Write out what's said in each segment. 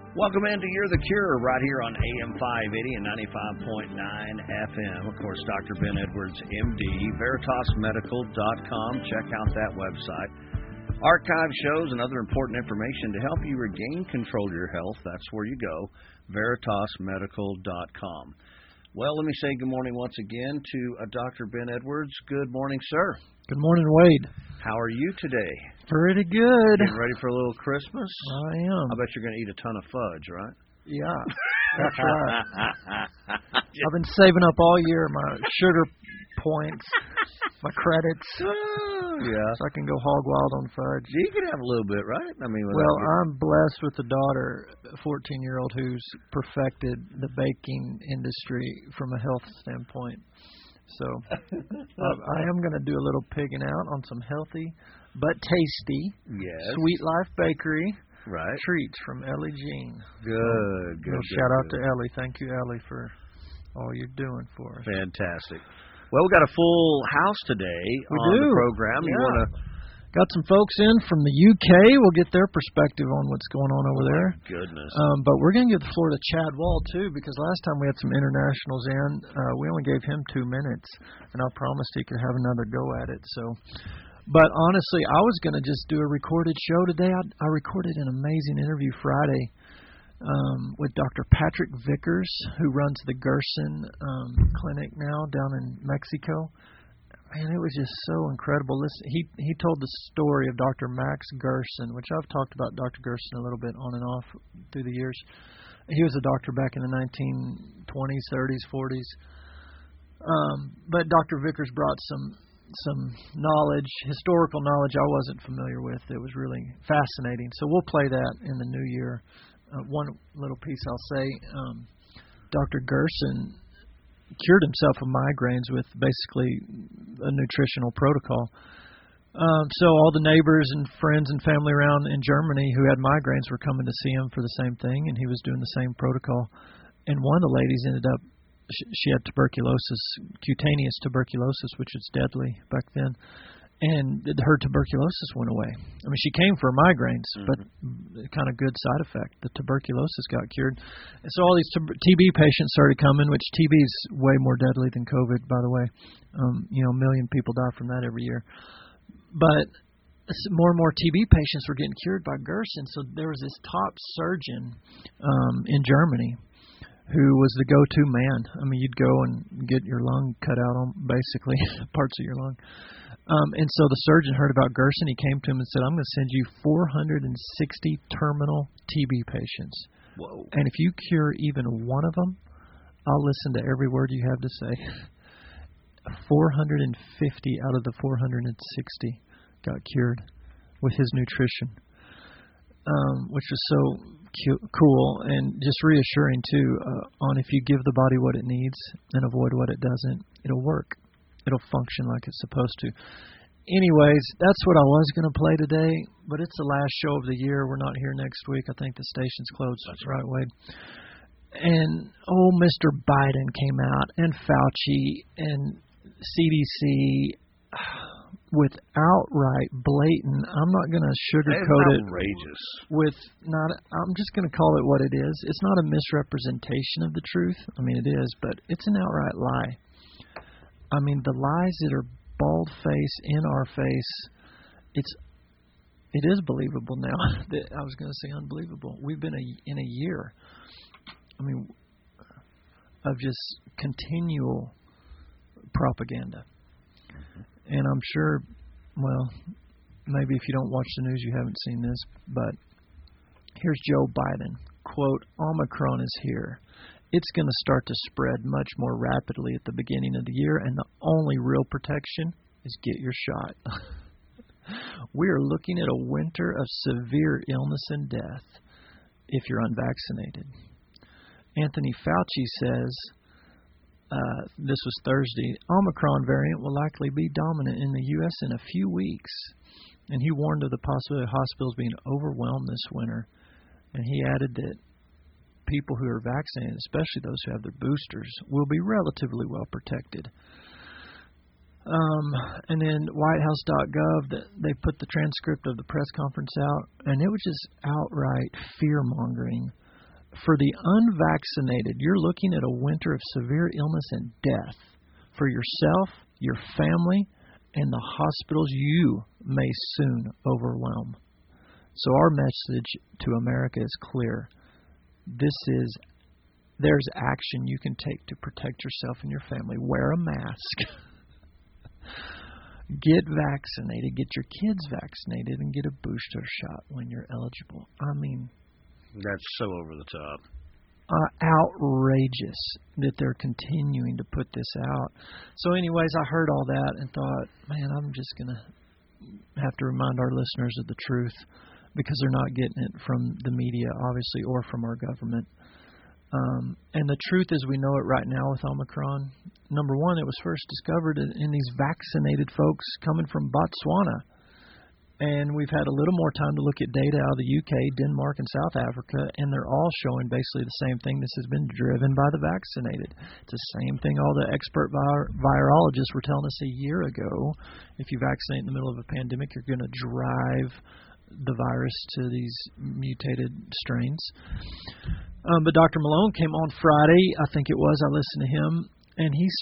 Welcome into You're the Cure right here on AM 580 and 95.9 FM. Of course, Dr. Ben Edwards, MD, VeritasMedical.com. Check out that website. Archive shows and other important information to help you regain control of your health. That's where you go, VeritasMedical.com. Well, let me say good morning once again to Dr. Ben Edwards. Good morning, sir. Good morning, Wade. How are you today? Pretty good. Getting ready for a little Christmas? I am. I bet you're going to eat a ton of fudge, right? Yeah, that's right. I've been saving up all year my sugar points, my credits, so I can go hog wild on fudge. You can have a little bit, right? I mean, I'm blessed with a daughter, a 14-year-old, who's perfected the baking industry from a health standpoint. So I am going to do a little pigging out on some healthy but tasty Sweet Life Bakery treats from Ellie Jean. Good. Shout out to Ellie. Thank you, Ellie, for all you're doing for us. Fantastic. Well, we got a full house today on the program. Yeah. You want to... Got some folks in from the UK. We'll get their perspective on what's going on over there. Goodness. But we're going to give the floor to Chad Wall, too, because last time we had some internationals in, we only gave him 2 minutes, and I promised he could have another go at it. But honestly, I was going to just do a recorded show today. I recorded an amazing interview Friday with Dr. Patrick Vickers, who runs the Gerson Clinic now down in Mexico. Man, it was just so incredible. Listen, he told the story of Dr. Max Gerson, which I've talked about Dr. Gerson a little bit on and off through the years. He was a doctor back in the 1920s, 30s, 40s. But Dr. Vickers brought some knowledge, historical knowledge I wasn't familiar with. It was really fascinating. So we'll play that in the new year. One little piece I'll say, Dr. Gerson cured himself of migraines with basically a nutritional protocol. So all the neighbors and friends and family around in Germany who had migraines were coming to see him for the same thing, and he was doing the same protocol. And one of the ladies ended up, she had tuberculosis, cutaneous tuberculosis, which was deadly back then. And her tuberculosis went away. I mean, she came for migraines, but kind of good side effect. The tuberculosis got cured. And so all these TB patients started coming, which TB is way more deadly than COVID, by the way. A million people die from that every year. But more and more TB patients were getting cured by Gerson. So there was this top surgeon in Germany who was the go-to man. I mean, you'd go and get your lung cut out on, basically, parts of your lung. And so the surgeon heard about Gerson. He came to him and said, I'm going to send you 460 terminal TB patients. Whoa. And if you cure even one of them, I'll listen to every word you have to say. 450 out of the 460 got cured with his nutrition, which was so cool and just reassuring, too, on if you give the body what it needs and avoid what it doesn't, it'll work. It'll function like it's supposed to. Anyways, that's what I was going to play today, but it's the last show of the year. We're not here next week. I think the station's closed. That's right, Wade. And, Mr. Biden came out, and Fauci, and CDC with outright blatant, I'm not going to sugarcoat it. Outrageous. I'm just going to call it what it is. It's not a misrepresentation of the truth. I mean, it is, but it's an outright lie. I mean, the lies that are bald-face, in our face, it is believable now. I was going to say unbelievable. We've been in a year, of just continual propaganda. And I'm sure, maybe if you don't watch the news, you haven't seen this, but here's Joe Biden. Quote, Omicron is here. It's going to start to spread much more rapidly at the beginning of the year, and the only real protection is get your shot. We are looking at a winter of severe illness and death if you're unvaccinated. Anthony Fauci says, this was Thursday, Omicron variant will likely be dominant in the U.S. in a few weeks. And he warned of the possibility of hospitals being overwhelmed this winter. And he added that people who are vaccinated, especially those who have their boosters, will be relatively well protected. And then WhiteHouse.gov, they put the transcript of the press conference out, and it was just outright fear-mongering For the unvaccinated, you're looking at a winter of severe illness and death for yourself, your family, and the hospitals you may soon overwhelm. So our message to America is clear. There's action you can take to protect yourself and your family. Wear a mask. Get vaccinated. Get your kids vaccinated and get a booster shot when you're eligible. I mean, that's so over the top. Outrageous that they're continuing to put this out. So anyways, I heard all that and thought, man, I'm just going to have to remind our listeners of the truth because they're not getting it from the media, obviously, or from our government. And the truth is we know it right now with Omicron. Number one, it was first discovered in these vaccinated folks coming from Botswana. And we've had a little more time to look at data out of the UK, Denmark, and South Africa, and they're all showing basically the same thing. This has been driven by the vaccinated. It's the same thing all the expert virologists were telling us a year ago. If you vaccinate in the middle of a pandemic, you're going to drive the virus to these mutated strains. But Dr. Malone came on Friday, I think it was. I listened to him, and he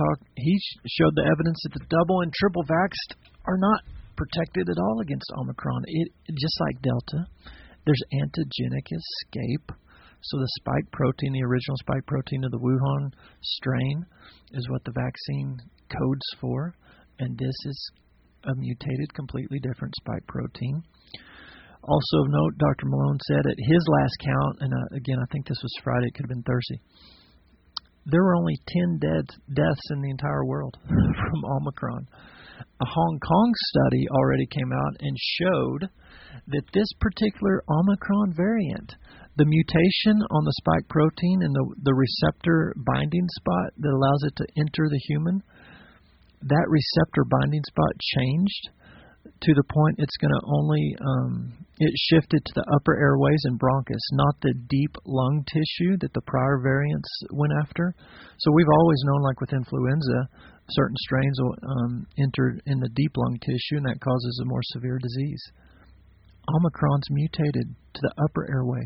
showed the evidence that the double and triple vaxxed are not protected at all against Omicron. It just like Delta, there's antigenic escape. So the spike protein, the original spike protein of the Wuhan strain, is what the vaccine codes for, and this is a mutated, completely different spike protein. Also of note, Dr. Malone said at his last count, and again, I think this was Friday, it could have been Thursday, there were only 10 deaths in the entire world from Omicron. A Hong Kong study already came out and showed that this particular Omicron variant, the mutation on the spike protein and the receptor binding spot that allows it to enter the human, that receptor binding spot changed to the point it's going to only, it shifted to the upper airways and bronchus, not the deep lung tissue that the prior variants went after. So we've always known, like with influenza, certain strains will enter in the deep lung tissue, and that causes a more severe disease. Omicron's mutated to the upper airway.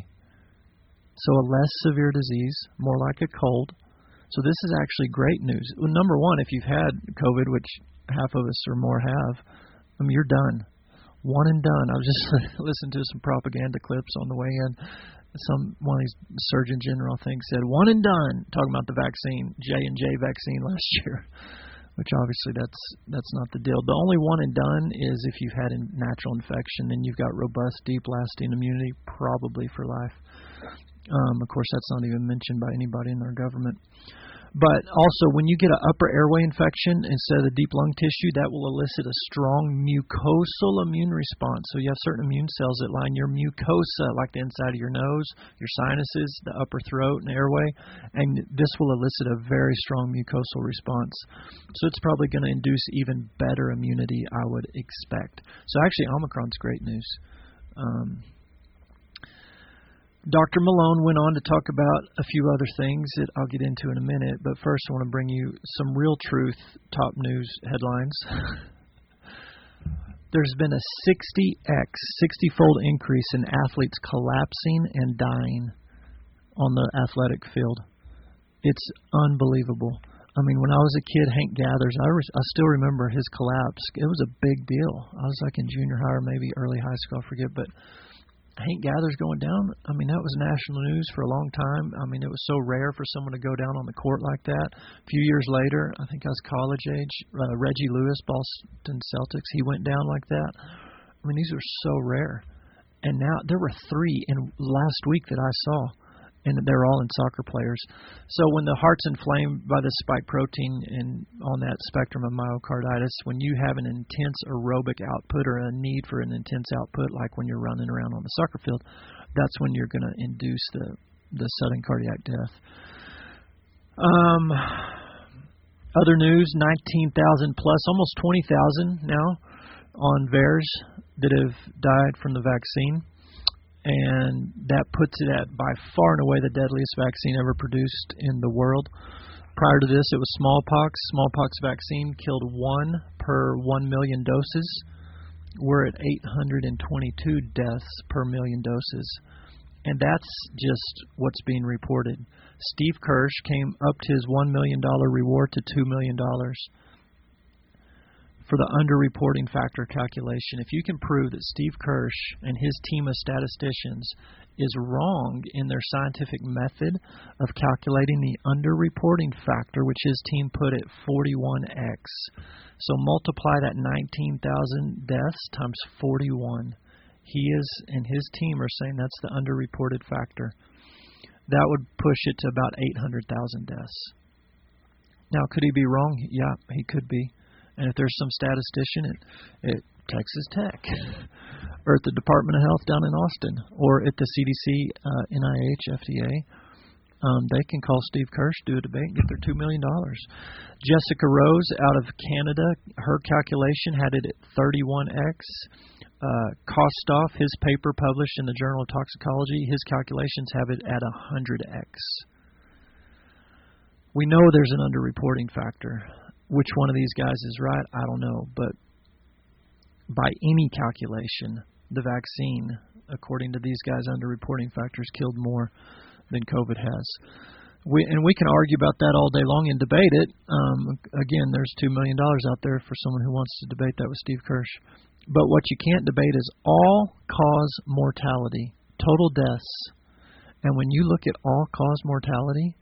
So a less severe disease, more like a cold. So this is actually great news. Well, number one, if you've had COVID, which half of us or more have, you're done. One and done. I was just listening to some propaganda clips on the way in. One of these Surgeon General things said, one and done, talking about the vaccine, J&J vaccine last year, which obviously that's not the deal. The only one and done is if you've had a natural infection and you've got robust, deep, lasting immunity, probably for life. Of course, that's not even mentioned by anybody in our government. But also, when you get an upper airway infection instead of the deep lung tissue, that will elicit a strong mucosal immune response. So you have certain immune cells that line your mucosa, like the inside of your nose, your sinuses, the upper throat, and airway, and this will elicit a very strong mucosal response. So it's probably going to induce even better immunity, I would expect. So actually, Omicron's great news. Dr. Malone went on to talk about a few other things that I'll get into in a minute, but first I want to bring you some real truth top news headlines. There's been a 60-fold increase in athletes collapsing and dying on the athletic field. It's unbelievable. I mean, when I was a kid, Hank Gathers, I still remember his collapse. It was a big deal. I was like in junior high or maybe early high school, I forget, but Hank Gathers going down, I mean, that was national news for a long time. I mean, it was so rare for someone to go down on the court like that. A few years later, I think I was college age, Reggie Lewis, Boston Celtics, he went down like that. I mean, these were so rare. And now there were 3 in last week that I saw, and they're all in soccer players. So when the heart's inflamed by the spike protein and on that spectrum of myocarditis, when you have an intense aerobic output or a need for an intense output, like when you're running around on the soccer field, that's when you're going to induce the sudden cardiac death. Other news, 19,000 plus, almost 20,000 now on VAERS that have died from the vaccine. And that puts it at by far and away the deadliest vaccine ever produced in the world. Prior to this, it was smallpox. Smallpox vaccine killed 1 per 1 million doses. We're at 822 deaths per million doses. And that's just what's being reported. Steve Kirsch came up to his $1 million reward to $2 million for the underreporting factor calculation. If you can prove that Steve Kirsch and his team of statisticians is wrong in their scientific method of calculating the underreporting factor, which his team put at 41x. So multiply that 19,000 deaths times 41. He is and his team are saying that's the underreported factor. That would push it to about 800,000 deaths. Now, could he be wrong? Yeah, he could be. And if there's some statistician at Texas Tech or at the Department of Health down in Austin or at the CDC, NIH, FDA, they can call Steve Kirsch, do a debate, and get their $2 million. Jessica Rose out of Canada, her calculation had it at 31x. Kostoff, his paper published in the Journal of Toxicology, his calculations have it at 100x. We know there's an underreporting factor. Which one of these guys is right, I don't know. But by any calculation, the vaccine, according to these guys' underreporting factors, killed more than COVID has. We can argue about that all day long and debate it. Again, there's $2 million out there for someone who wants to debate that with Steve Kirsch. But what you can't debate is all-cause mortality, total deaths. And when you look at all-cause mortality,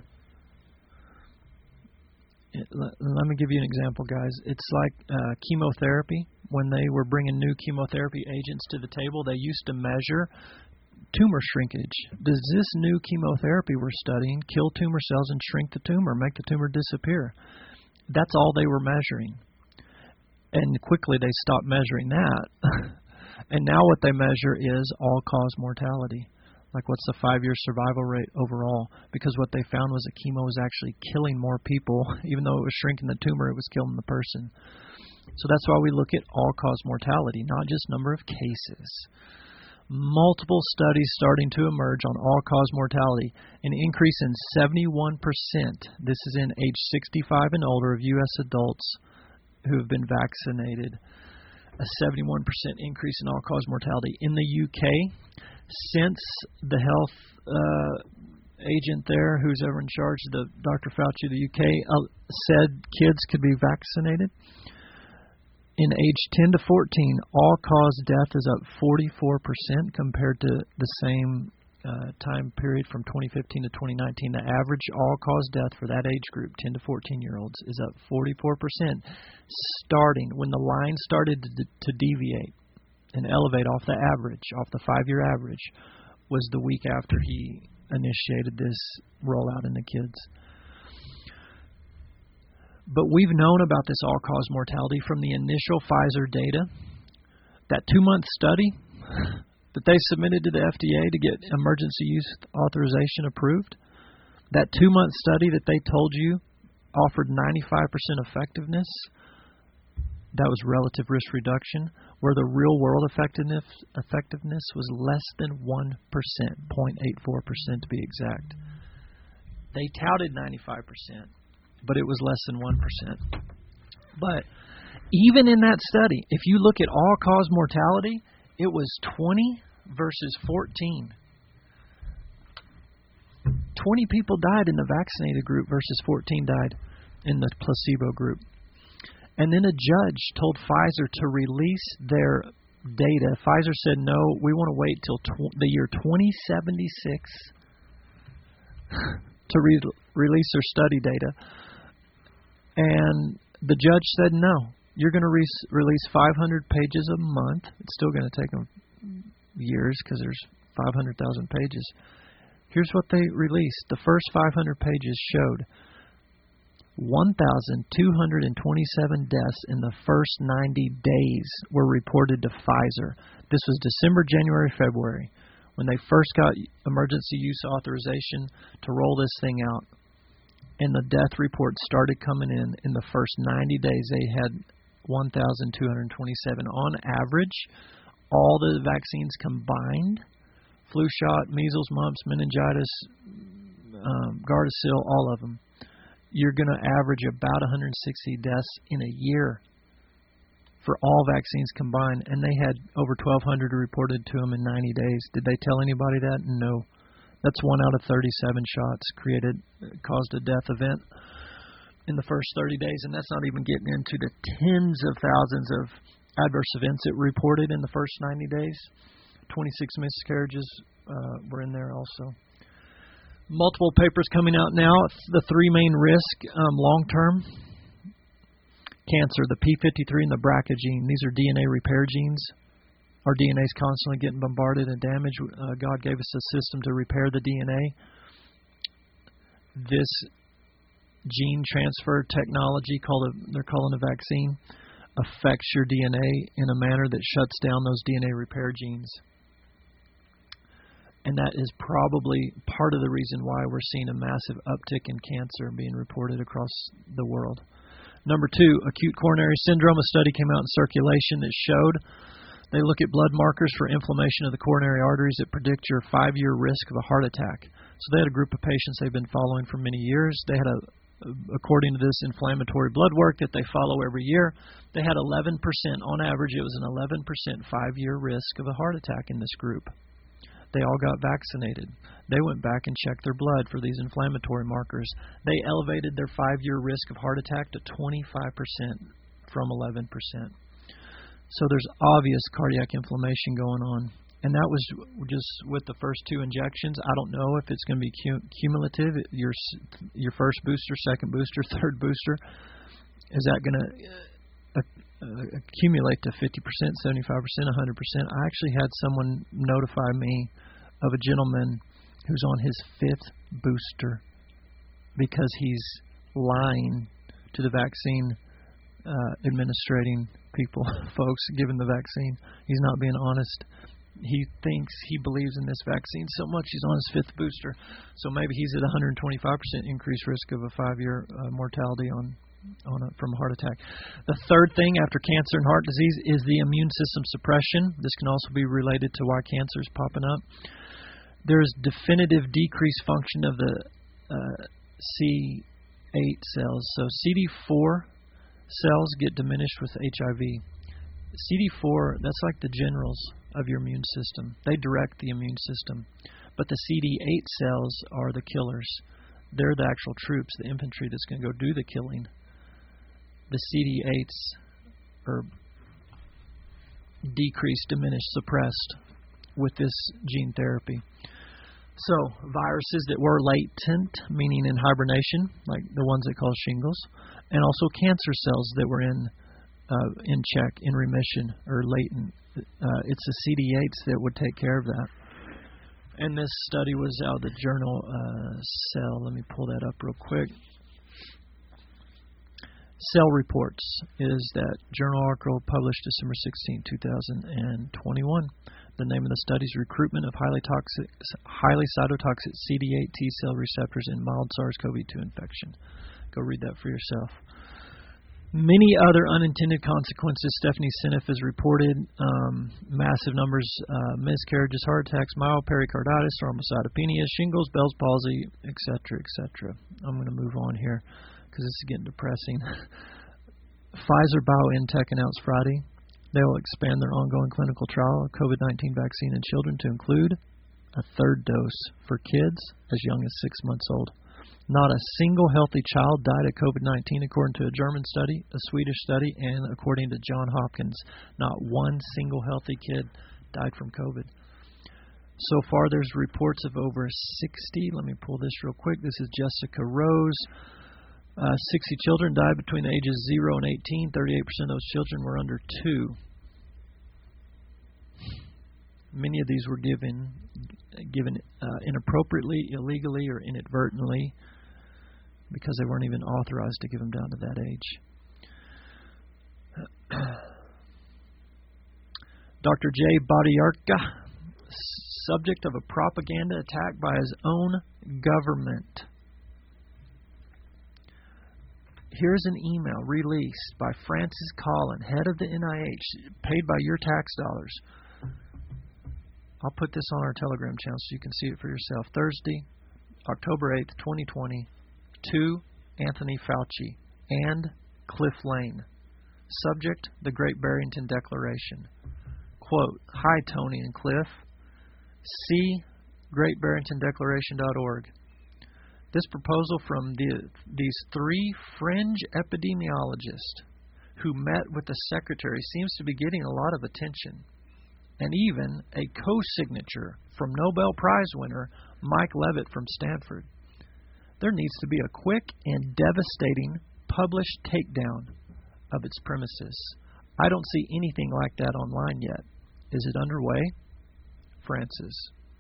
let me give you an example, guys. It's like chemotherapy. When they were bringing new chemotherapy agents to the table, they used to measure tumor shrinkage. Does this new chemotherapy we're studying kill tumor cells and shrink the tumor, make the tumor disappear? That's all they were measuring. And quickly they stopped measuring that. And now what they measure is all-cause mortality. Like what's the 5-year survival rate overall? Because what they found was that chemo was actually killing more people. Even though it was shrinking the tumor, it was killing the person. So that's why we look at all-cause mortality, not just number of cases. Multiple studies starting to emerge on all-cause mortality. An increase in 71%. This is in age 65 and older of U.S. adults who have been vaccinated. A 71% increase in all-cause mortality. In the UK, since the health agent there, who's ever in charge, the Dr. Fauci of the UK, said kids could be vaccinated, in age 10 to 14, all-cause death is up 44% compared to the same time period from 2015 to 2019. The average all-cause death for that age group, 10 to 14-year-olds, is up 44%, starting when the line started to deviate and elevate off the average, off the 5-year average, was the week after he initiated this rollout in the kids. But we've known about this all-cause mortality from the initial Pfizer data. That 2-month study that they submitted to the FDA to get emergency use authorization approved, that 2-month study that they told you offered 95% effectiveness, that was relative risk reduction, where the real-world effectiveness was less than 1%, 0.84% to be exact. They touted 95%. But it was less than 1%. But even in that study, if you look at all-cause mortality, it was 20 versus 14. 20 people died in the vaccinated group versus 14 died in the placebo group. And then a judge told Pfizer to release their data. Pfizer said, no, we want to wait till the year 2076 to release their study data. And the judge said, no, you're going to release 500 pages a month. It's still going to take them years because there's 500,000 pages. Here's what they released. The first 500 pages showed 1,227 deaths in the first 90 days were reported to Pfizer. This was December, January, February, when they first got emergency use authorization to roll this thing out. And the death reports started coming in the first 90 days. They had 1,227. On average, all the vaccines combined, flu shot, measles, mumps, meningitis, Gardasil, all of them, you're going to average about 160 deaths in a year for all vaccines combined, and they had over 1,200 reported to them in 90 days. Did they tell anybody that? No. That's 1 out of 37 shots caused a death event in the first 30 days, and that's not even getting into the tens of thousands of adverse events it reported in the first 90 days. 26 miscarriages were in there also. Multiple papers coming out now. The 3 main risks long-term. Cancer, the P53 and the BRCA gene. These are DNA repair genes. Our DNA is constantly getting bombarded and damaged. God gave us a system to repair the DNA. This gene transfer technology, they're calling a vaccine, affects your DNA in a manner that shuts down those DNA repair genes. And that is probably part of the reason why we're seeing a massive uptick in cancer being reported across the world. Number 2, acute coronary syndrome. A study came out in Circulation that showed they look at blood markers for inflammation of the coronary arteries that predict your 5-year risk of a heart attack. So they had a group of patients they've been following for many years. They had according to this inflammatory blood work that they follow every year, they had 11%, on average, it was an 11% 5-year risk of a heart attack in this group. They all got vaccinated. They went back and checked their blood for these inflammatory markers. They elevated their 5-year risk of heart attack to 25% from 11%. So there's obvious cardiac inflammation going on. And that was just with the first 2 injections. I don't know if it's going to be cumulative. Your first booster, second booster, third booster. Is that going to accumulate to 50%, 75%, 100%? I actually had someone notify me of a gentleman who's on his 5th booster because he's lying to the vaccine administrating people, folks, given the vaccine. He's not being honest. He thinks he believes in this vaccine so much he's on his 5th booster. So maybe he's at 125% increased risk of a 5-year mortality from a heart attack. The third thing after cancer and heart disease is the immune system suppression. This can also be related to why cancer is popping up. There's definitive decreased function of the C8 cells. So CD4 cells get diminished with HIV. CD4, that's like the generals of your immune system. They direct the immune system. But the CD8 cells are the killers. They're the actual troops, the infantry that's going to go do the killing. The CD8s are decreased, diminished, suppressed with this gene therapy. So, viruses that were latent, meaning in hibernation, like the ones they call shingles, and also cancer cells that were in check, in remission, or latent. It's the CD8s that would take care of that. And this study was out of the journal Cell. Let me pull that up real quick. Cell Reports is that journal article published December 16, 2021. The name of the study is Recruitment of Highly Cytotoxic CD8 T-cell receptors in mild SARS-CoV-2 infection. Go read that for yourself. Many other unintended consequences Stephanie Seneff has reported. Massive numbers, miscarriages, heart attacks, mild pericarditis, thrombocytopenia, shingles, Bell's palsy, etc., etc. I'm going to move on here because this is getting depressing. Pfizer-BioNTech announced Friday they will expand their ongoing clinical trial of COVID-19 vaccine in children to include a 3rd dose for kids as young as 6 months old. Not a single healthy child died of COVID-19 according to a German study, a Swedish study, and according to Johns Hopkins. Not one single healthy kid died from COVID. So far, there's reports of over 60. Let me pull this real quick. This is Jessica Rose. 60 children died between the ages 0 and 18. 38% of those children were under 2. Many of these were given inappropriately, illegally, or inadvertently because they weren't even authorized to give them down to that age. Dr. Jay Bhattacharya, subject of a propaganda attack by his own government. Here's an email released by Francis Collin, head of the NIH, paid by your tax dollars. I'll put this on our Telegram channel so you can see it for yourself. Thursday, October 8th, 2020, to Anthony Fauci and Cliff Lane, Subject, the Great Barrington Declaration. Quote, "Hi, Tony and Cliff. See greatbarringtondeclaration.org. This proposal from these three fringe epidemiologists who met with the Secretary seems to be getting a lot of attention, and even a co-signature from Nobel Prize winner Mike Levitt from Stanford. There needs to be a quick and devastating published takedown of its premises. I don't see anything like that online yet. Is it underway? Francis."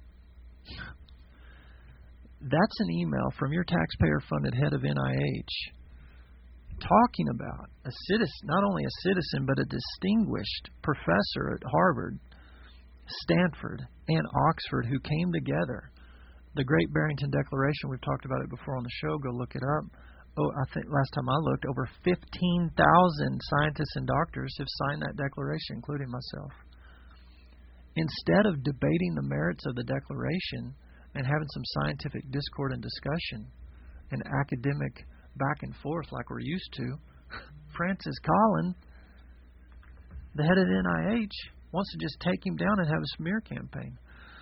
That's an email from your taxpayer-funded head of NIH talking about a citizen, not only a citizen, but a distinguished professor at Harvard, Stanford, and Oxford who came together. The Great Barrington Declaration, we've talked about it before on the show. Go look it up. I think last time I looked, over 15,000 scientists and doctors have signed that declaration, including myself. Instead of debating the merits of the declaration and having some scientific discord and discussion and academic back and forth like we're used to, Francis Collins, the head of the NIH, wants to just take him down and have a smear campaign.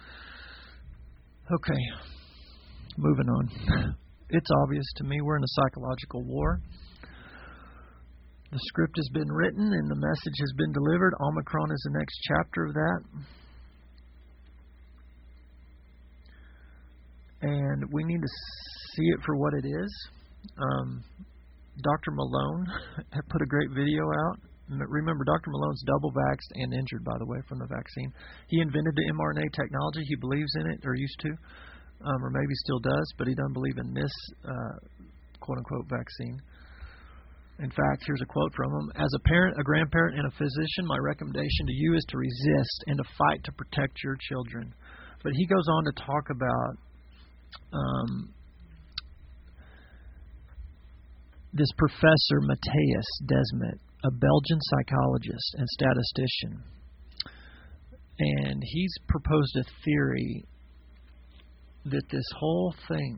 Okay, moving on. It's obvious to me we're in a psychological war. The script has been written and the message has been delivered. Omicron is the next chapter of that. And we need to see it for what it is. Dr. Malone had put a great video out. Remember, Dr. Malone's double vaxxed and injured, by the way, from the vaccine. He invented the mRNA technology. He believes in it, or used to, or maybe still does, but he doesn't believe in this quote-unquote vaccine. In fact, here's a quote from him. "As a parent, a grandparent, and a physician, my recommendation to you is to resist and to fight to protect your children." But he goes on to talk about this Professor Matthias Desmet, a Belgian psychologist and statistician. And he's proposed a theory that this whole thing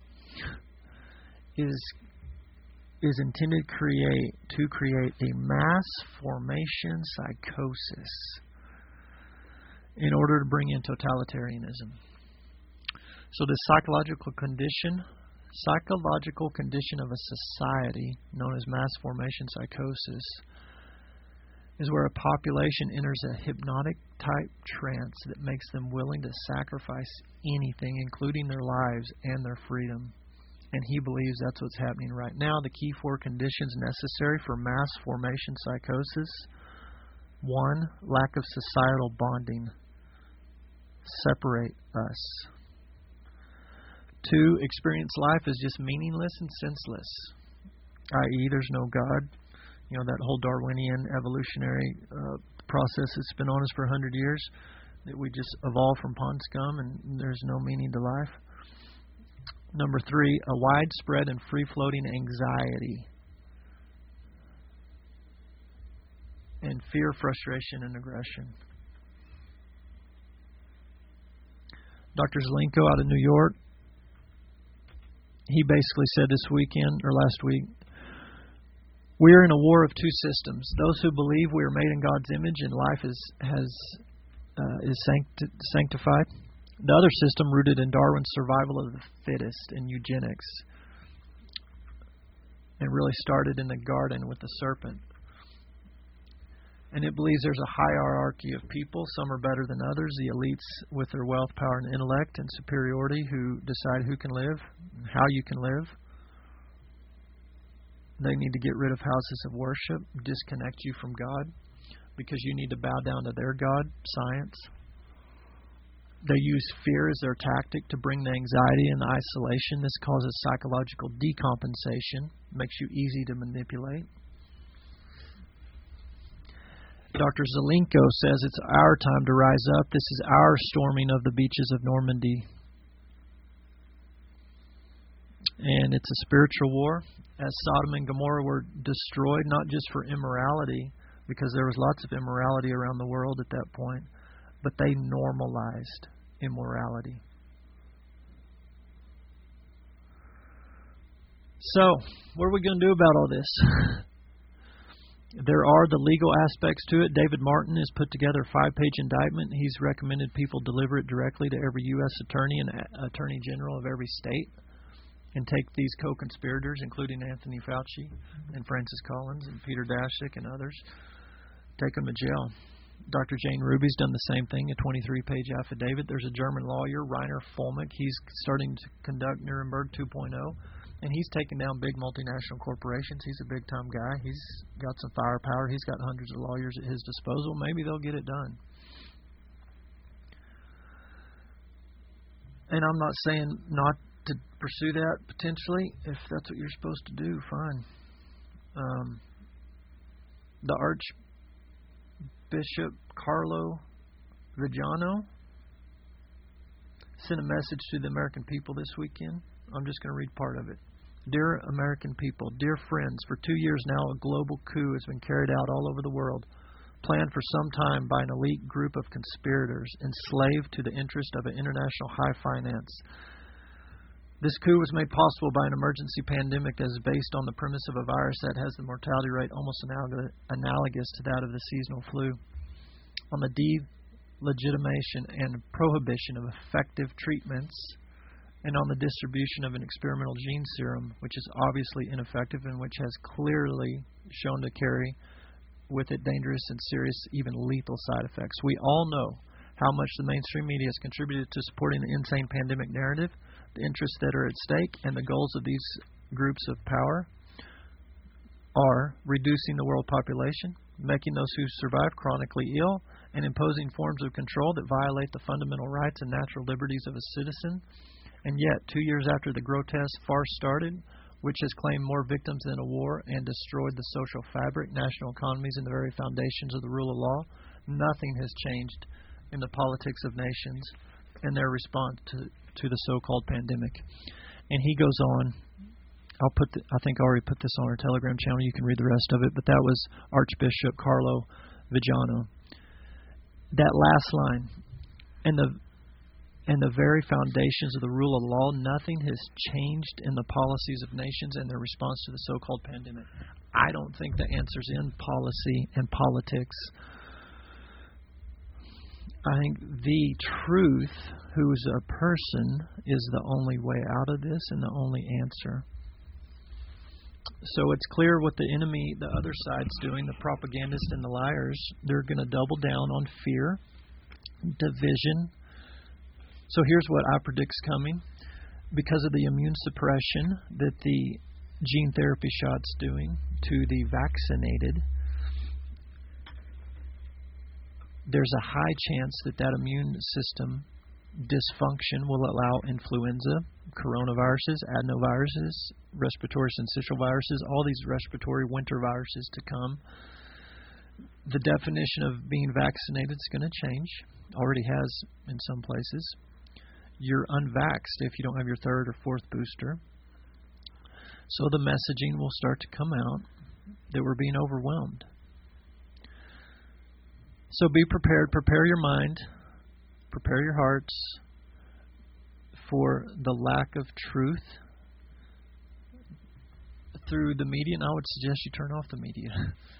is intended to create a mass formation psychosis in order to bring in totalitarianism. So this psychological condition of a society known as mass formation psychosis is where a population enters a hypnotic type trance that makes them willing to sacrifice anything, including their lives and their freedom. And he believes that's what's happening right now. The key four conditions necessary for mass formation psychosis: 1, lack of societal bonding. Separate us. 2, experience life as just meaningless and senseless, i.e. there's no God. You know, that whole Darwinian evolutionary process that's been on us for 100 years, that we just evolved from pond scum and there's no meaning to life. Number 3, a widespread and free-floating anxiety and fear, frustration, and aggression. Dr. Zelenko out of New York, he basically said this weekend or last week, we are in a war of two systems. Those who believe we are made in God's image and life is sanctified. The other system rooted in Darwin's survival of the fittest and eugenics, and really started in the garden with the serpent. And it believes there's a hierarchy of people. Some are better than others. The elites with their wealth, power, and intellect and superiority who decide who can live, how you can live. They need to get rid of houses of worship, disconnect you from God, because you need to bow down to their God, science. They use fear as their tactic to bring the anxiety and the isolation. This causes psychological decompensation, makes you easy to manipulate. Dr. Zelenko says it's our time to rise up. This is our storming of the beaches of Normandy. And it's a spiritual war. As Sodom and Gomorrah were destroyed, not just for immorality, because there was lots of immorality around the world at that point, but they normalized immorality. So, what are we going to do about all this? There are the legal aspects to it. David Martin has put together a 5-page indictment. He's recommended people deliver it directly to every U.S. attorney and attorney general of every state and take these co-conspirators, including Anthony Fauci and Francis Collins and Peter Daszak and others, take them to jail. Dr. Jane Ruby's done the same thing, a 23-page affidavit. There's a German lawyer, Rainer Fulmick. He's starting to conduct Nuremberg 2.0, and he's taking down big multinational corporations. He's a big-time guy. He's got some firepower. He's got hundreds of lawyers at his disposal. Maybe they'll get it done. And I'm not saying not to pursue that potentially. If that's what you're supposed to do, fine. The Archbishop Carlo Viggiano sent a message to the American people this weekend. I'm just going to read part of it. Dear American people, dear friends, for 2 years now a global coup has been carried out all over the world, planned for some time by an elite group of conspirators, enslaved to the interest of an international high finance. This coup was made possible by an emergency pandemic that is based on the premise of a virus that has the mortality rate almost analogous to that of the seasonal flu, on the delegitimation and prohibition of effective treatments, and on the distribution of an experimental gene serum, which is obviously ineffective and which has clearly shown to carry with it dangerous and serious, even lethal side effects. We all know how much the mainstream media has contributed to supporting the insane pandemic narrative. The interests that are at stake and the goals of these groups of power are reducing the world population, making those who survive chronically ill, and imposing forms of control that violate the fundamental rights and natural liberties of a citizen. And yet, 2 years after the grotesque farce started, which has claimed more victims than a war and destroyed the social fabric, national economies, and the very foundations of the rule of law, nothing has changed in the politics of nations and their response to the so-called pandemic. And he goes on. I think I already put this on our Telegram channel. You can read the rest of it. But that was Archbishop Carlo Viggiano. That last line, and the very foundations of the rule of law, nothing has changed in the policies of nations and their response to the so-called pandemic. I don't think the answer's in policy and politics. I think the truth, who's a person, is the only way out of this and the only answer. So it's clear what the enemy, the other side's doing, the propagandists and the liars. They're going to double down on fear, division. So here's what I predict's coming. Because of the immune suppression that the gene therapy shot's doing to the vaccinated, there's a high chance that that immune system dysfunction will allow influenza, coronaviruses, adenoviruses, respiratory syncytial viruses, all these respiratory winter viruses to come. The definition of being vaccinated is going to change. Already has in some places. You're unvaxxed if you don't have your third or fourth booster. So the messaging will start to come out that we're being overwhelmed. So be prepared. Prepare your mind. Prepare your hearts for the lack of truth through the media. And I would suggest you turn off the media.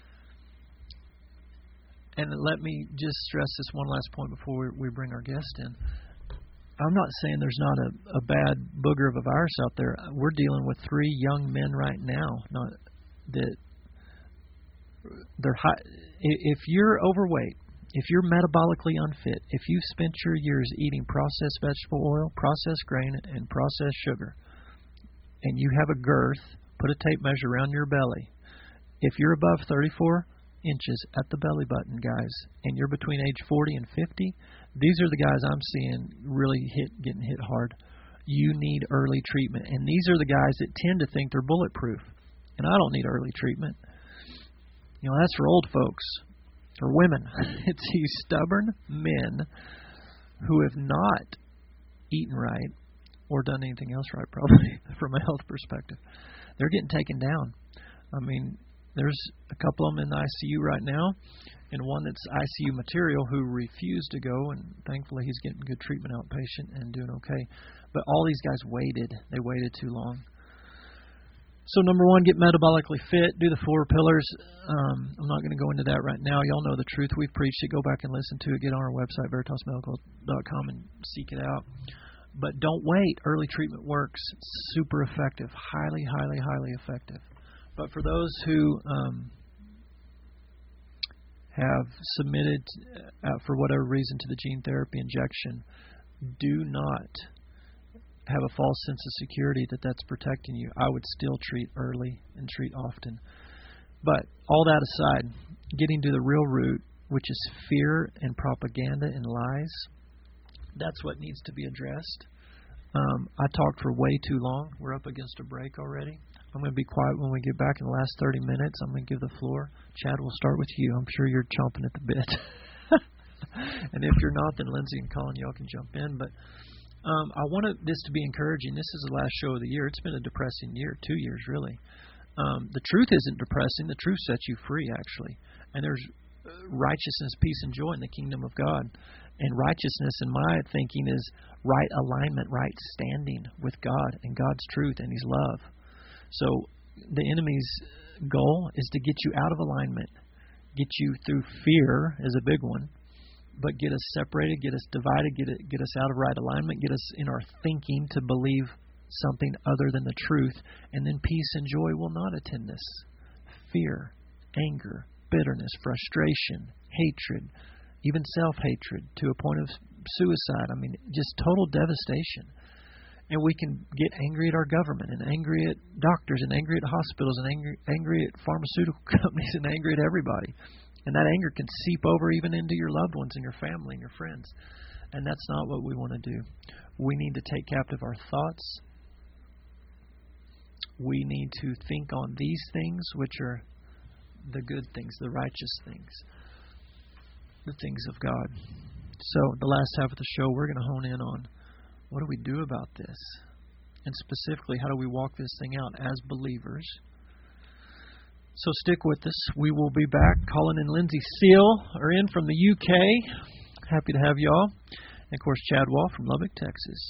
And let me just stress this one last point before we bring our guest in. I'm not saying there's not a bad booger of a virus out there. We're dealing with 3 young men right now. Not that they're high. If you're overweight, if you're metabolically unfit, if you've spent your years eating processed vegetable oil, processed grain, and processed sugar, and you have a girth, put a tape measure around your belly. If you're above 34 inches at the belly button, guys, and you're between age 40 and 50, these are the guys I'm seeing really getting hit hard. You need early treatment. And these are the guys that tend to think they're bulletproof. And I don't need early treatment. You know, that's for old folks or women. It's these stubborn men who have not eaten right or done anything else right, probably, from a health perspective. They're getting taken down. I mean, there's a couple of them in the ICU right now, and one that's ICU material who refused to go, and thankfully he's getting good treatment outpatient and doing okay. But all these guys waited. They waited too long. So number one, get metabolically fit. Do the 4 pillars. I'm not going to go into that right now. Y'all know the truth. We've preached it. Go back and listen to it. Get on our website, veritasmedical.com, and seek it out. But don't wait. Early treatment works. Super effective. Highly, highly, highly effective. But for those who have submitted for whatever reason to the gene therapy injection, do not have a false sense of security that that's protecting you. I would still treat early and treat often. But all that aside, getting to the real root, which is fear and propaganda and lies, that's what needs to be addressed. I talked for way too long. We're up against a break already. I'm going to be quiet when we get back in the last 30 minutes. I'm going to give the floor. Chad, we'll start with you. I'm sure you're chomping at the bit. And if you're not, then Lindsay and Colin, y'all can jump in. But I wanted this to be encouraging. This is the last show of the year. It's been a depressing year, 2 years really. The truth isn't depressing. The truth sets you free, actually. And there's righteousness, peace, and joy in the kingdom of God. And righteousness, in my thinking, is right alignment, right standing with God and God's truth and His love. So the enemy's goal is to get you out of alignment, get you through fear is a big one, but get us separated, get us divided, get us out of right alignment, get us in our thinking to believe something other than the truth, and then peace and joy will not attend us. Fear, anger, bitterness, frustration, hatred, even self-hatred to a point of suicide. I mean, just total devastation. And we can get angry at our government and angry at doctors and angry at hospitals and angry at pharmaceutical companies and angry at everybody. And that anger can seep over even into your loved ones and your family and your friends. And that's not what we want to do. We need to take captive our thoughts. We need to think on these things, which are the good things, the righteous things, the things of God. So the last half of the show, we're going to hone in on what do we do about this? And specifically, how do we walk this thing out as believers? So stick with us. We will be back. Colin and Lindsay Seal are in from the UK. Happy to have y'all. And, of course, Chad Wall from Lubbock, Texas.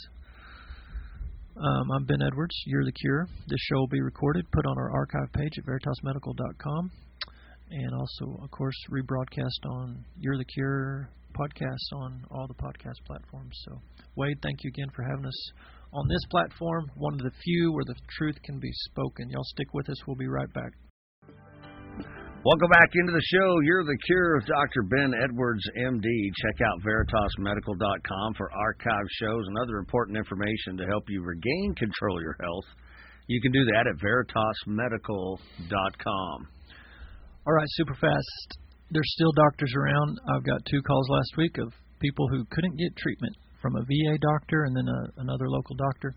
I'm Ben Edwards. You're the Cure. This show will be recorded, put on our archive page at veritasmedical.com. And also, of course, rebroadcast on You're the Cure podcast on all the podcast platforms. So, Wade, thank you again for having us on this platform, one of the few where the truth can be spoken. Y'all stick with us. We'll be right back. Welcome back into the show. You're the Cure with Dr. Ben Edwards, MD. Check out veritasmedical.com for archive shows and other important information to help you regain control of your health. You can do that at veritasmedical.com. All right, super fast. There's still doctors around. I've got 2 calls last week of people who couldn't get treatment from a VA doctor and then another local doctor.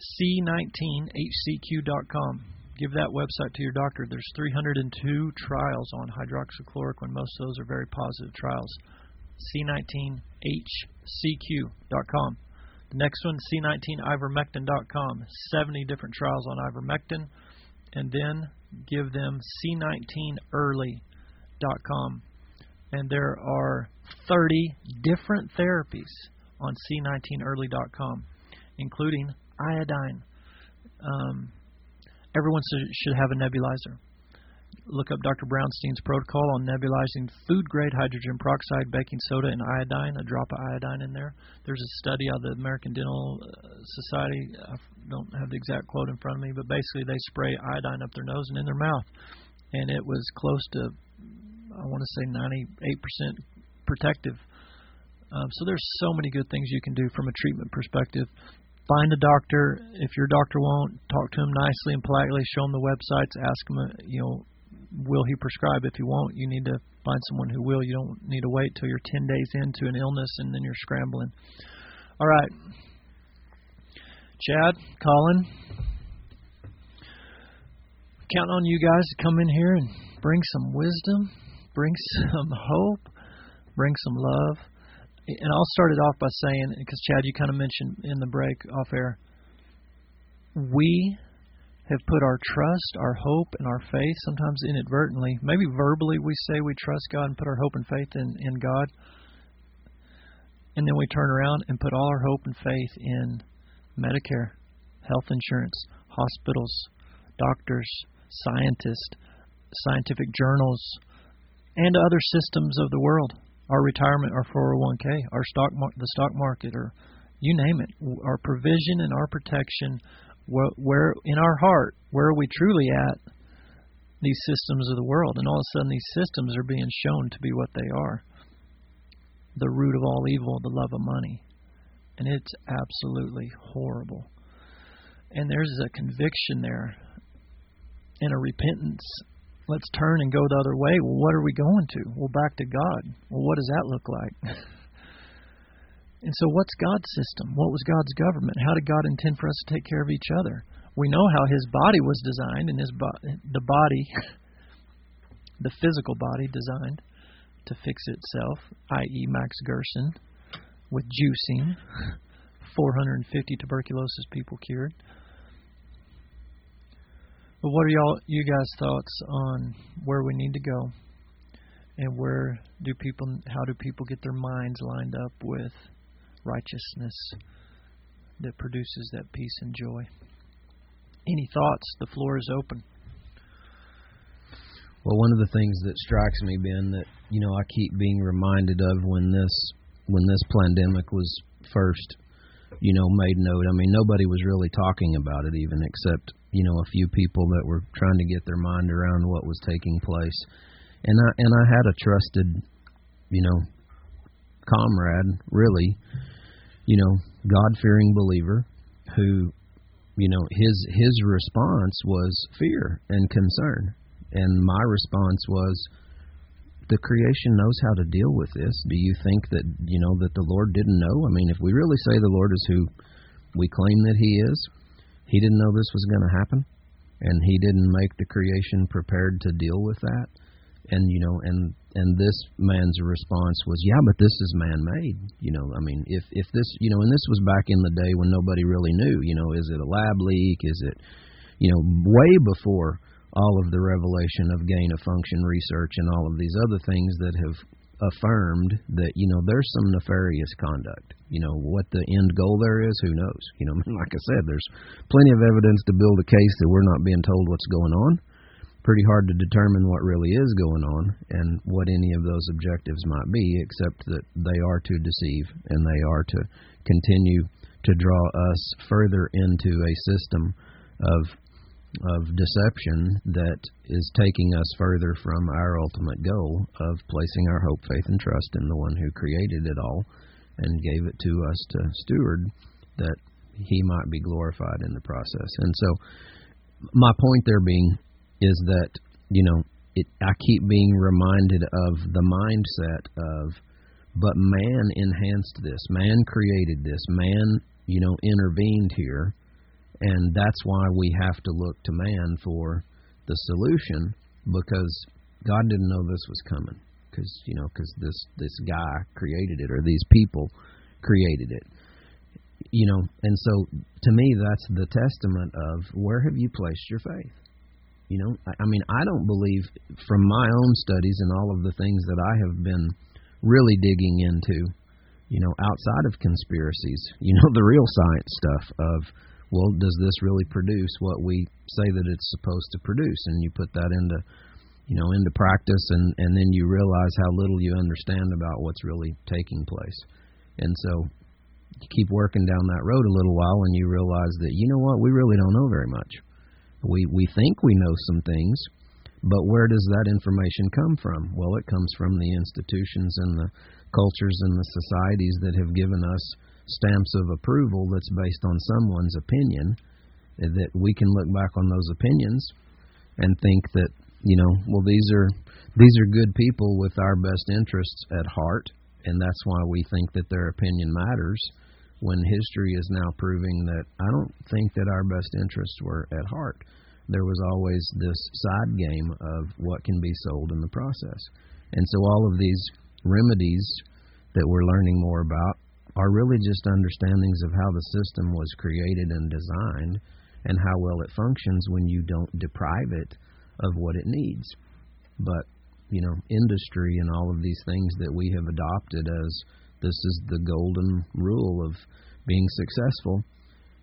C19hcq.com. Give that website to your doctor. There's 302 trials on hydroxychloroquine. Most of those are very positive trials. C19hcq.com. The next one, C19ivermectin.com. 70 different trials on ivermectin. And then give them C19early.com. And there are 30 different therapies on C19early.com, including iodine. Everyone should have a nebulizer. Look up Dr. Brownstein's protocol on nebulizing food-grade hydrogen peroxide, baking soda, and iodine, a drop of iodine in there. There's a study out of the American Dental Society. I don't have the exact quote in front of me, but basically they spray iodine up their nose and in their mouth. And it was close to, I want to say, 98% protective. So there's so many good things you can do from a treatment perspective. Find a doctor. If your doctor won't, talk to him nicely and politely. Show him the websites. Ask him, will he prescribe? If he won't, you need to find someone who will. You don't need to wait till you're 10 days into an illness and then you're scrambling. All right. Chad, Colin, counting on you guys to come in here and bring some wisdom, bring some hope, bring some love. And I'll start it off by saying, because Chad, you kind of mentioned in the break off air, we have put our trust, our hope, and our faith, sometimes inadvertently, maybe verbally we say we trust God and put our hope and faith in God, and then we turn around and put all our hope and faith in Medicare, health insurance, hospitals, doctors, scientists, scientific journals, and other systems of the world. Our retirement, our 401k, the stock market, or you name it. Our provision and our protection, where in our heart, where are we truly at? These systems of the world, and all of a sudden these systems are being shown to be what they are. The root of all evil, the love of money. And it's absolutely horrible. And there's a conviction there and a repentance. Let's turn and go the other way. Well, what are we going to? Well, back to God. Well, what does that look like? And so what's God's system? What was God's government? How did God intend for us to take care of each other? We know how His body was designed, and the body, the physical body designed to fix itself, i.e. Max Gerson, with juicing, 450 tuberculosis people cured. But what are you guys' thoughts on where we need to go, and how do people get their minds lined up with righteousness that produces that peace and joy? Any thoughts? The floor is open. Well, one of the things that strikes me, Ben, that I keep being reminded of when this pandemic was first, made note. I mean, nobody was really talking about it even, except a few people that were trying to get their mind around what was taking place. And I had a trusted, comrade, really, God-fearing believer who, his response was fear and concern. And my response was, the creation knows how to deal with this. Do you think that, that the Lord didn't know? I mean, if we really say the Lord is who we claim that He is, He didn't know this was going to happen, and He didn't make the creation prepared to deal with that. And, and this man's response was, yeah, but this is man-made. I mean, if this, and this was back in the day when nobody really knew, is it a lab leak? Is it, way before all of the revelation of gain-of-function research and all of these other things that have affirmed that, there's some nefarious conduct. What the end goal there is, who knows? Like I said, there's plenty of evidence to build a case that we're not being told what's going on. Pretty hard to determine what really is going on and what any of those objectives might be, except that they are to deceive and they are to continue to draw us further into a system of deception that is taking us further from our ultimate goal of placing our hope, faith, and trust in the one who created it all and gave it to us to steward, that He might be glorified in the process. And so my point there being is that, I keep being reminded of the mindset of, but man enhanced this, man created this, man, intervened here, and that's why we have to look to man for the solution, because God didn't know this was coming, because this guy created it, or these people created it, and so to me that's the testament of, where have you placed your faith? I mean, I don't believe, from my own studies and all of the things that I have been really digging into, outside of conspiracies, the real science stuff of, well, does this really produce what we say that it's supposed to produce? And you put that into practice, and then you realize how little you understand about what's really taking place. And so you keep working down that road a little while, and you realize that, we really don't know very much. We think we know some things, but where does that information come from? Well, it comes from the institutions and the cultures and the societies that have given us stamps of approval that's based on someone's opinion, that we can look back on those opinions and think that, well, these are good people with our best interests at heart, and that's why we think that their opinion matters, when history is now proving that I don't think that our best interests were at heart. There was always this side game of what can be sold in the process. And so all of these remedies that we're learning more about are really just understandings of how the system was created and designed, and how well it functions when you don't deprive it of what it needs. But, industry and all of these things that we have adopted as this is the golden rule of being successful,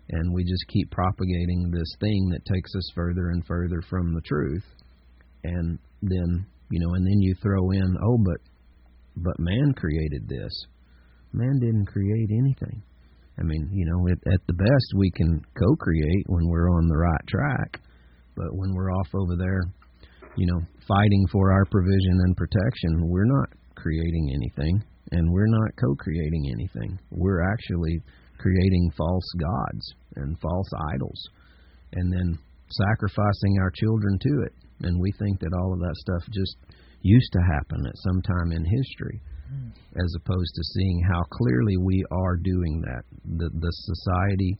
And we just keep propagating this thing that takes us further and further from the truth. And then, and then you throw in, but man created this. Man didn't create anything. I mean, at the best we can co-create when we're on the right track. But when we're off over there, fighting for our provision and protection, we're not creating anything, and we're not co-creating anything. We're actually creating false gods and false idols, and then sacrificing our children to it. And we think that all of that stuff just used to happen at some time in history, as opposed to seeing how clearly we are doing that. The society,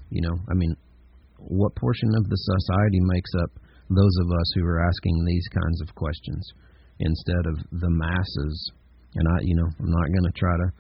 what portion of the society makes up those of us who are asking these kinds of questions instead of the masses? And I'm not going to try to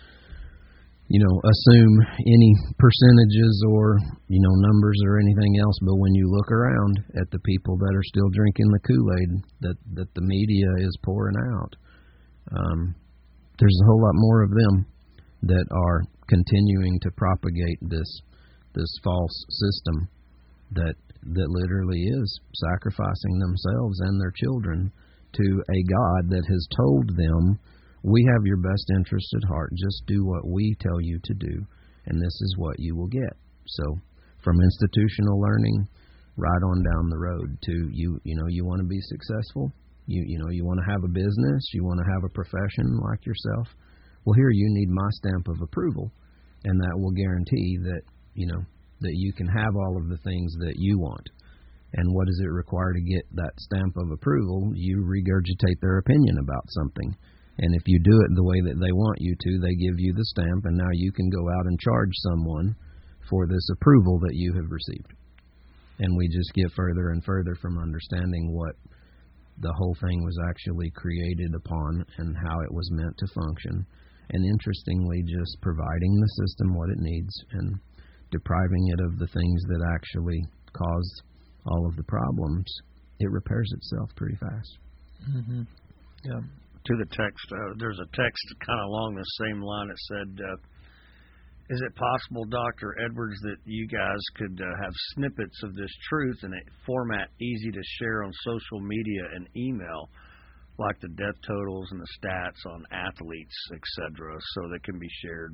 assume any percentages or, numbers or anything else. But when you look around at the people that are still drinking the Kool-Aid that the media is pouring out, there's a whole lot more of them that are continuing to propagate this false system that literally is sacrificing themselves and their children to a God that has told them, we have your best interest at heart. Just do what we tell you to do, and this is what you will get. So, from institutional learning right on down the road to you want to be successful. You want to have a business. You want to have a profession like yourself. Well, here you need my stamp of approval, and that will guarantee that that you can have all of the things that you want. And what does it require to get that stamp of approval? You regurgitate their opinion about something. And if you do it the way that they want you to, they give you the stamp, and now you can go out and charge someone for this approval that you have received. And we just get further and further from understanding what the whole thing was actually created upon and how it was meant to function. And interestingly, just providing the system what it needs and depriving it of the things that actually cause all of the problems, it repairs itself pretty fast. Mm-hmm. Yeah. To the text, there's a text kind of along the same line. It said, is it possible, Dr. Edwards, that you guys could have snippets of this truth in a format easy to share on social media and email, like the death totals and the stats on athletes, etc., so they can be shared?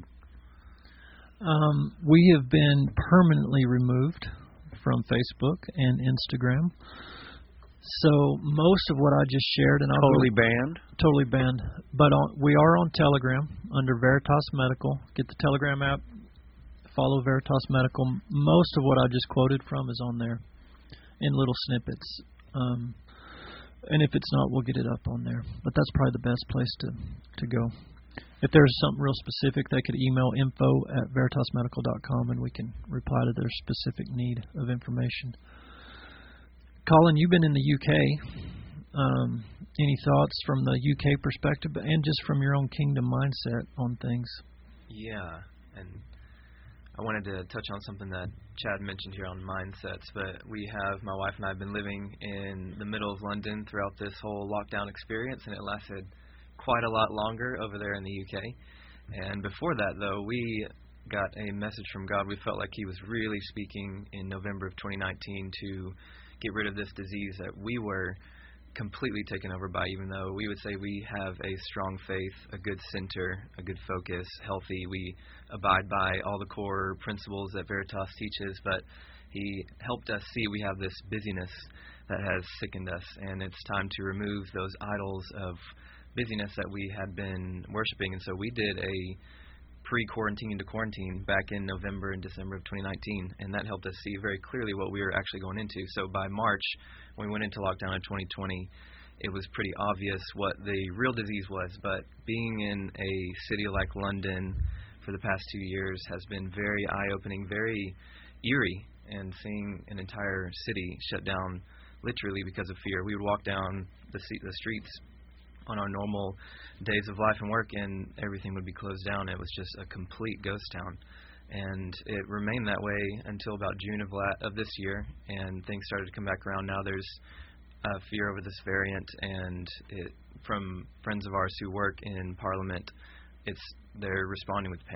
We have been permanently removed from Facebook and Instagram. So most of what I just shared, and totally banned. But we are on Telegram under Veritas Medical. Get the Telegram app. Follow Veritas Medical. Most of what I just quoted from is on there, in little snippets. And if it's not, we'll get it up on there. But that's probably the best place to go. If there's something real specific, they could email info@veritasmedical.com, and we can reply to their specific need of information. Colin, you've been in the UK. Any thoughts from the UK perspective and just from your own kingdom mindset on things? Yeah, and I wanted to touch on something that Chad mentioned here on mindsets, but my wife and I have been living in the middle of London throughout this whole lockdown experience, and it lasted quite a lot longer over there in the UK. And before that, though, we got a message from God. We felt like He was really speaking in November of 2019 to get rid of this disease that we were completely taken over by, even though we would say we have a strong faith, a good center, a good focus, healthy. We abide by all the core principles that Veritas teaches, but He helped us see we have this busyness that has sickened us, and it's time to remove those idols of busyness that we had been worshiping. And so we did a pre-quarantine to quarantine back in November and December of 2019, and that helped us see very clearly what we were actually going into. So by March, when we went into lockdown in 2020, it was pretty obvious what the real disease was. But being in a city like London for the past 2 years has been very eye-opening, very eerie, and seeing an entire city shut down literally because of fear. We would walk down the streets on our normal days of life and work, and everything would be closed down. It was just a complete ghost town, and it remained that way until about June of this year, and things started to come back around. Now there's fear over this variant, and from friends of ours who work in Parliament, they're responding with panic,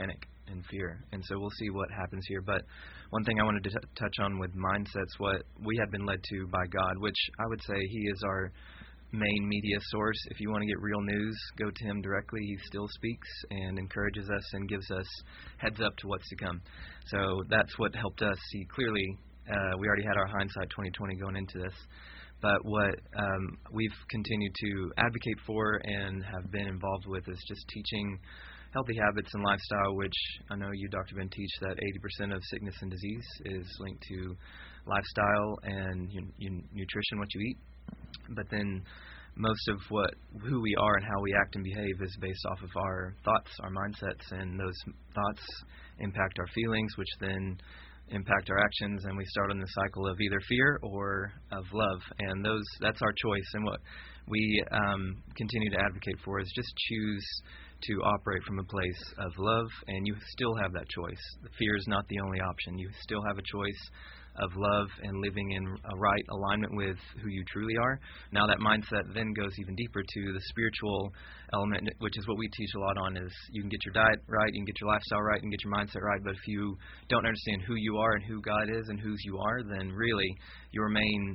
and fear. And so we'll see what happens here. But one thing I wanted to touch on with mindsets, what we have been led to by God, which I would say He is our main media source. If you want to get real news, go to Him directly. He still speaks and encourages us and gives us heads up to what's to come. So that's what helped us see clearly. We already had our hindsight 2020 going into this. But what we've continued to advocate for and have been involved with is just teaching healthy habits and lifestyle, which I know you, Dr. Ben, teach that 80% of sickness and disease is linked to lifestyle and nutrition, what you eat. But then most of who we are and how we act and behave is based off of our thoughts, our mindsets, and those thoughts impact our feelings, which then impact our actions, and we start on the cycle of either fear or of love. And that's our choice. And what we continue to advocate for is just choose to operate from a place of love, and you still have that choice. The fear is not the only option. You still have a choice of love and living in a right alignment with who you truly are. Now that mindset then goes even deeper to the spiritual element, which is what we teach a lot on, is you can get your diet right, you can get your lifestyle right, you can get your mindset right, but if you don't understand who you are and who God is and whose you are, then really you remain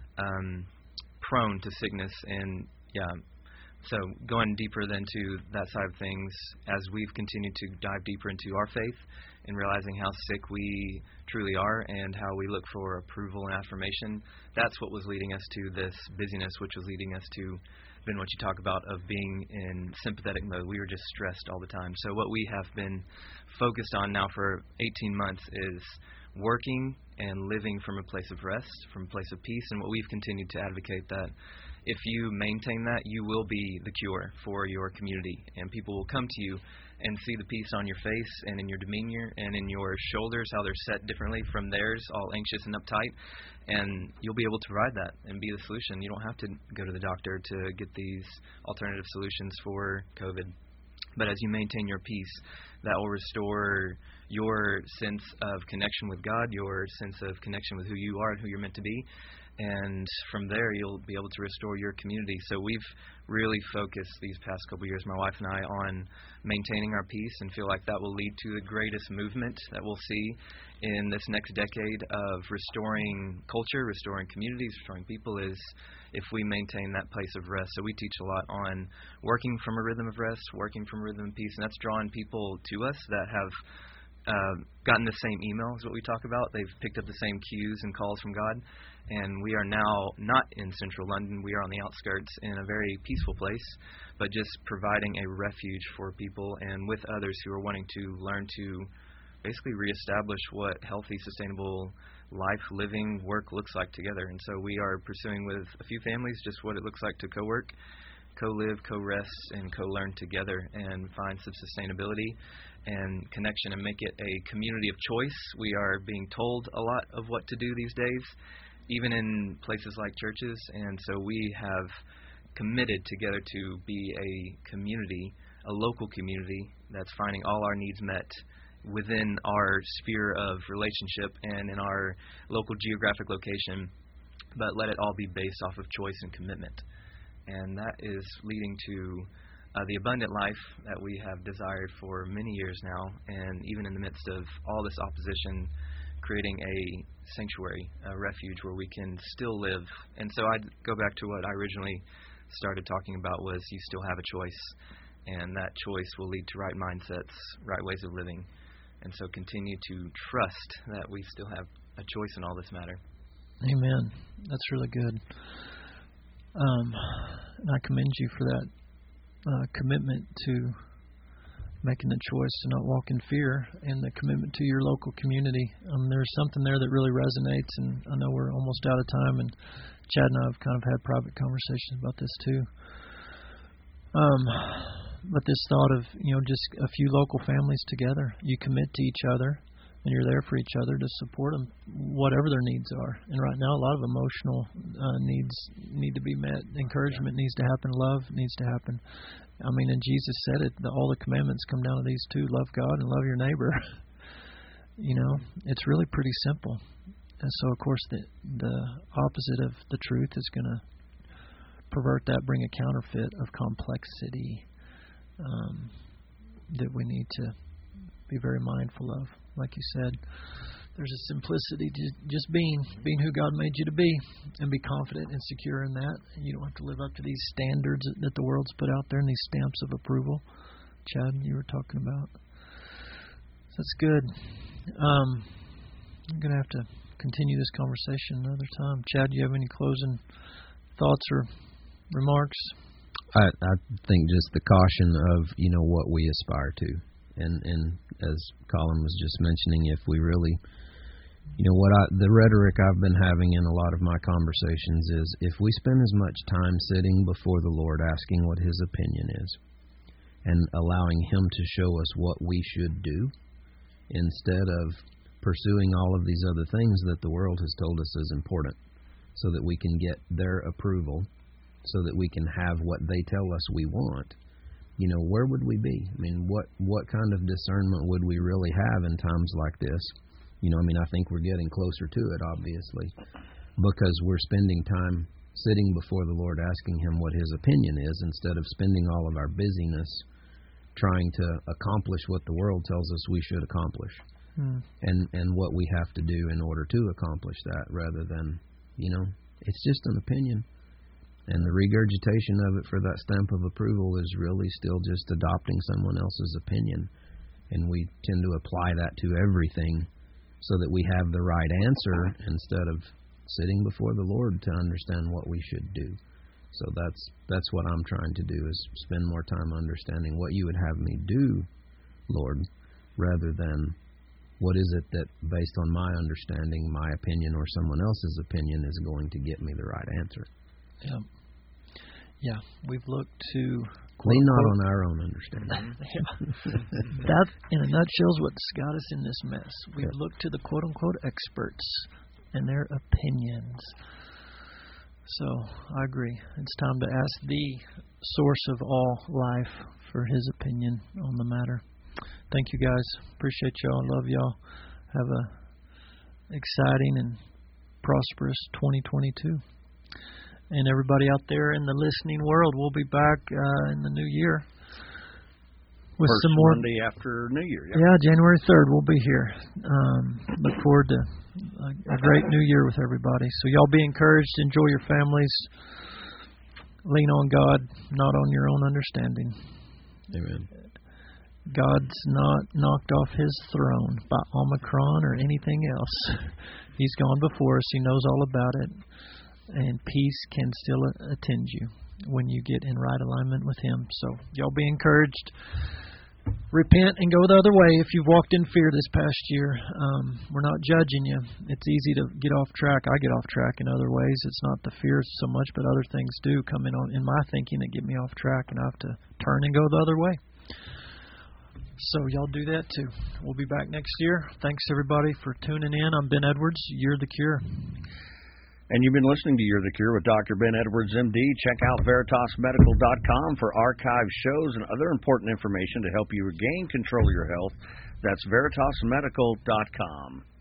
prone to sickness. And so going deeper then to that side of things, as we've continued to dive deeper into our faith and realizing how sick we truly are and how we look for approval and affirmation, that's what was leading us to this busyness, which was leading us to, Ben, what you talk about of being in sympathetic mode. We were just stressed all the time. So what we have been focused on now for 18 months is working and living from a place of rest, from a place of peace, and what we've continued to advocate that if you maintain that, you will be the cure for your community, and people will come to you and see the peace on your face and in your demeanor and in your shoulders, how they're set differently from theirs, all anxious and uptight, and you'll be able to provide that and be the solution. You don't have to go to the doctor to get these alternative solutions for COVID. But as you maintain your peace, that will restore your sense of connection with God, your sense of connection with who you are and who you're meant to be. And from there, you'll be able to restore your community. So we've really focused these past couple of years, my wife and I, on maintaining our peace, and feel like that will lead to the greatest movement that we'll see in this next decade of restoring culture, restoring communities, restoring people, is if we maintain that place of rest. So we teach a lot on working from a rhythm of rest, working from a rhythm of peace, and that's drawing people to us that have gotten the same email is what we talk about. They've picked up the same cues and calls from God. And we are now not in central London. We are on the outskirts in a very peaceful place, but just providing a refuge for people and with others who are wanting to learn to basically reestablish what healthy, sustainable life, living, work looks like together. And so we are pursuing with a few families just what it looks like to co-work, co-live, co-rest, and co-learn together and find some sustainability and connection and make it a community of choice. We are being told a lot of what to do these days, even in places like churches, and so we have committed together to be a community, a local community that's finding all our needs met within our sphere of relationship and in our local geographic location, but let it all be based off of choice and commitment. And that is leading to the abundant life that we have desired for many years now, and even in the midst of all this opposition, creating a sanctuary, a refuge where we can still live. And so I'd go back to what I originally started talking about, was you still have a choice, and that choice will lead to right mindsets, right ways of living. And so continue to trust that we still have a choice in all this matter. Amen. That's really good. And I commend you for that commitment to making the choice to not walk in fear, and the commitment to your local community. There's something there that really resonates, and I know we're almost out of time, and Chad and I have kind of had private conversations about this too. But this thought of, just a few local families together, you commit to each other, and you're there for each other to support them, whatever their needs are. And right now, a lot of emotional needs need to be met. Encouragement needs to happen. Love needs to happen. I mean, and Jesus said it, all the commandments come down to these two: love God and love your neighbor. It's really pretty simple. And so, of course, the opposite of the truth is going to pervert that, bring a counterfeit of complexity that we need to be very mindful of. Like you said, there's a simplicity to just being who God made you to be, and be confident and secure in that. And you don't have to live up to these standards that the world's put out there and these stamps of approval. Chad, you were talking about. That's good. I'm going to have to continue this conversation another time. Chad, do you have any closing thoughts or remarks? I think just the caution of, what we aspire to. And as Colin was just mentioning, if we really, the rhetoric I've been having in a lot of my conversations is, if we spend as much time sitting before the Lord asking what His opinion is and allowing Him to show us what we should do instead of pursuing all of these other things that the world has told us is important so that we can get their approval, so that we can have what they tell us we want, where would we be? I mean, what kind of discernment would we really have in times like this? I think we're getting closer to it, obviously, because we're spending time sitting before the Lord asking Him what His opinion is instead of spending all of our busyness trying to accomplish what the world tells us we should accomplish and what we have to do in order to accomplish that, rather than, it's just an opinion. And the regurgitation of it for that stamp of approval is really still just adopting someone else's opinion. And we tend to apply that to everything so that we have the right answer instead of sitting before the Lord to understand what we should do. So that's what I'm trying to do, is spend more time understanding what You would have me do, Lord, rather than what is it that, based on my understanding, my opinion or someone else's opinion is going to get me the right answer. Yeah, we've looked to lean not on our own understanding. That, in a nutshell, is what's got us in this mess. We've looked to the quote-unquote experts and their opinions. So, I agree. It's time to ask the source of all life for His opinion on the matter. Thank you, guys. Appreciate y'all. Love y'all. Have a exciting and prosperous 2022. And everybody out there in the listening world, we'll be back in the new year with First some more. Monday after New Year. Yeah, January 3rd, we'll be here. Look forward to a great new year with everybody. So y'all be encouraged. Enjoy your families. Lean on God, not on your own understanding. Amen. God's not knocked off His throne by Omicron or anything else. He's gone before us. He knows all about it. And peace can still attend you when you get in right alignment with Him. So y'all be encouraged. Repent and go the other way if you've walked in fear this past year. We're not judging you. It's easy to get off track. I get off track in other ways. It's not the fear so much, but other things do come in my thinking that get me off track, and I have to turn and go the other way. So y'all do that too. We'll be back next year. Thanks everybody for tuning in. I'm Ben Edwards. You're the Cure. And you've been listening to You're the Cure with Dr. Ben Edwards, MD. Check out VeritasMedical.com for archive shows and other important information to help you regain control of your health. That's VeritasMedical.com.